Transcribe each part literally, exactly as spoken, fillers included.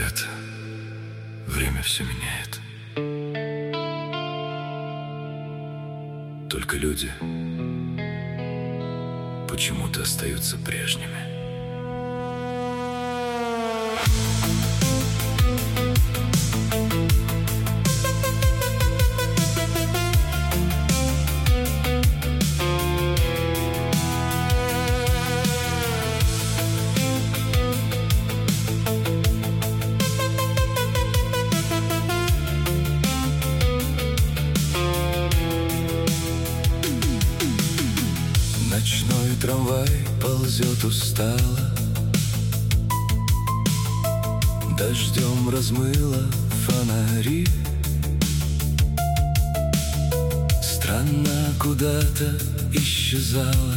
Говорят, время все меняет. Только люди почему-то остаются прежними. Ночной трамвай ползет устало, дождем размыло фонари. Страна куда-то исчезала,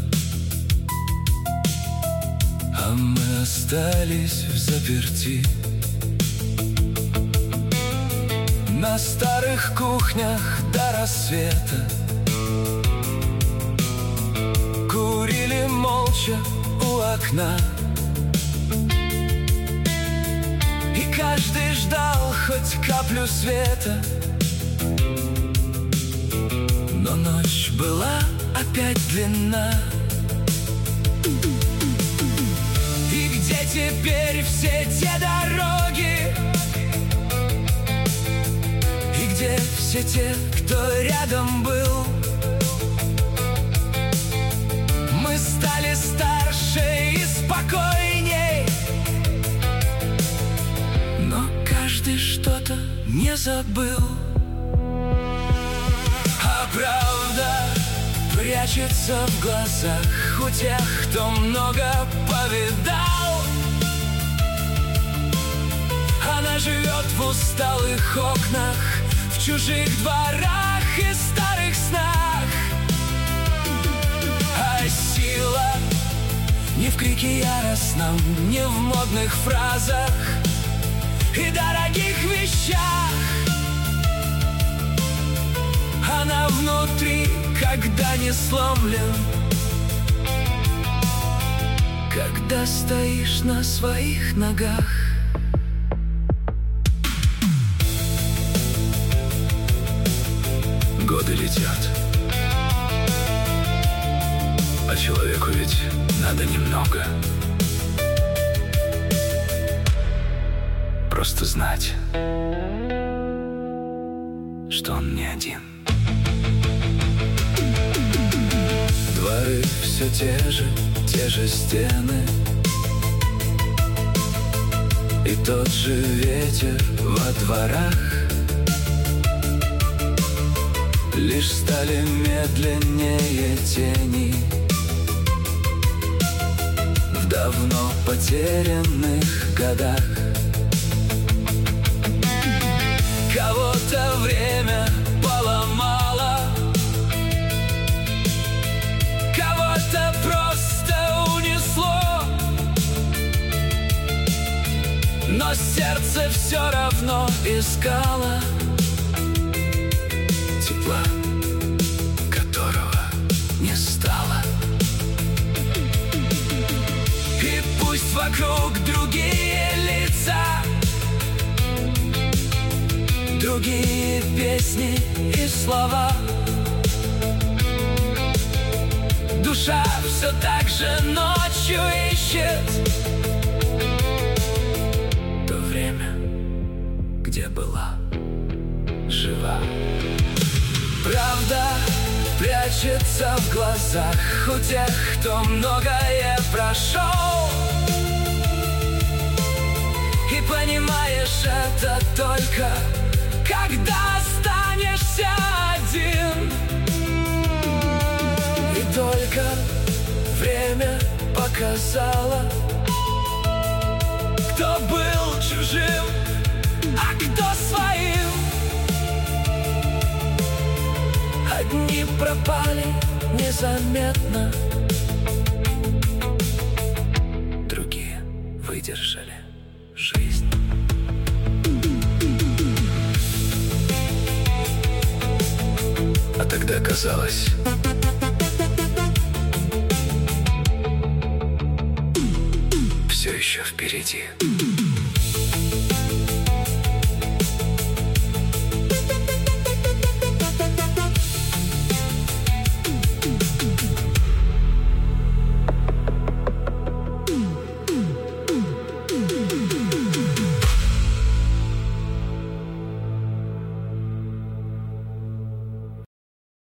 а мы остались взаперти. На старых кухнях до рассвета курили молча у окна, и каждый ждал хоть каплю света. Но ночь была опять длинна. И где теперь все те дороги? И где все те, кто рядом был? Мы стали старше и спокойней, но каждый что-то не забыл. А правда прячется в глазах у тех, кто много повидал. Она живет в усталых окнах, в чужих дворах и старых снах. А сила не в крике яростном, не в модных фразах и дорогих вещах. Она внутри, когда не сломлен, когда стоишь на своих ногах. Годы летят, а человеку ведь надо немного. Просто знать, что он не один. Дворы все те же, те же стены, и тот же ветер во дворах. Лишь стали медленнее тени в давно потерянных годах. Кого-то время поломало, кого-то просто унесло, но сердце все равно искало тепла, которого не стало. И пусть вокруг другие лица, другие песни и слова, душа все так же ночью ищет то время, где была жива. Правда прячется в глазах у тех, кто многое прошел. И понимаешь это только когда останешься один. И только время показало, кто был чужим, а кто своим. Одни пропали незаметно, другие выдержали жизнь. А тогда казалось, все еще впереди.